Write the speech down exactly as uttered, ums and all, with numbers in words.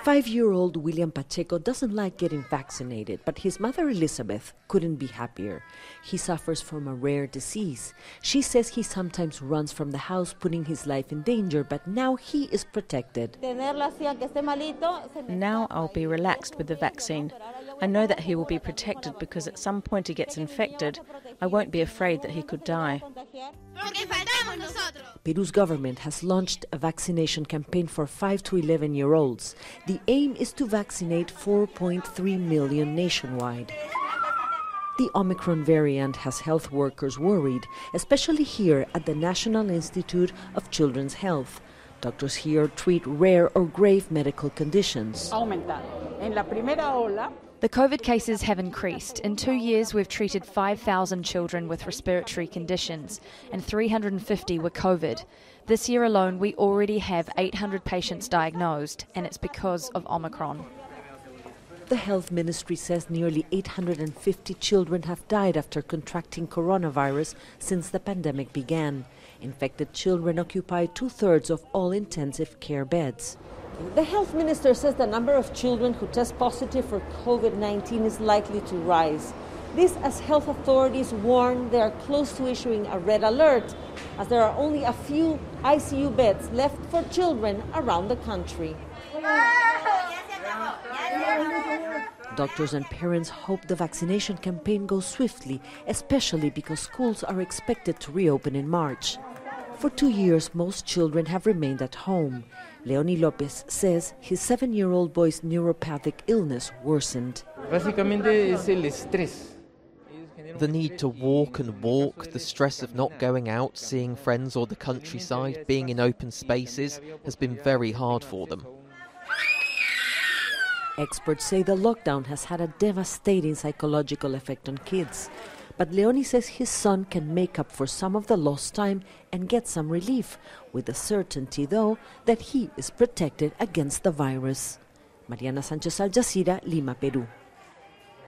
Five-year-old William Pacheco doesn't like getting vaccinated, but his mother Elizabeth couldn't be happier. He suffers from a rare disease. She says he sometimes runs from the house, putting his life in danger, but now he is protected. Now I'll be relaxed with the vaccine. I know that he will be protected because at some point he gets infected. I won't be afraid that he could die. Peru's government has launched a vaccination campaign for five to eleven-year-olds. The aim is to vaccinate four point three million nationwide. The Omicron variant has health workers worried, especially here at the National Institute of Children's Health. Doctors here treat rare or grave medical conditions. The COVID cases have increased. In two years, we've treated five thousand children with respiratory conditions, and three hundred fifty were COVID. This year alone, we already have eight hundred patients diagnosed, and it's because of Omicron. The Health Ministry says nearly eight hundred fifty children have died after contracting coronavirus since the pandemic began. Infected children occupy two-thirds of all intensive care beds. The health minister says the number of children who test positive for COVID nineteen is likely to rise. This as health authorities warn they are close to issuing a red alert, as there are only a few I C U beds left for children around the country. Doctors and parents hope the vaccination campaign goes swiftly, especially because schools are expected to reopen in March. For two years, most children have remained at home. Leoni Lopez says his seven-year-old boy's neuropathic illness worsened. The need to walk and walk, the stress of not going out, seeing friends or the countryside, being in open spaces, has been very hard for them. Experts say the lockdown has had a devastating psychological effect on kids. But Leoni says his son can make up for some of the lost time and get some relief, with the certainty, though, that he is protected against the virus. Mariana Sanchez, Al Jazeera, Lima, Peru.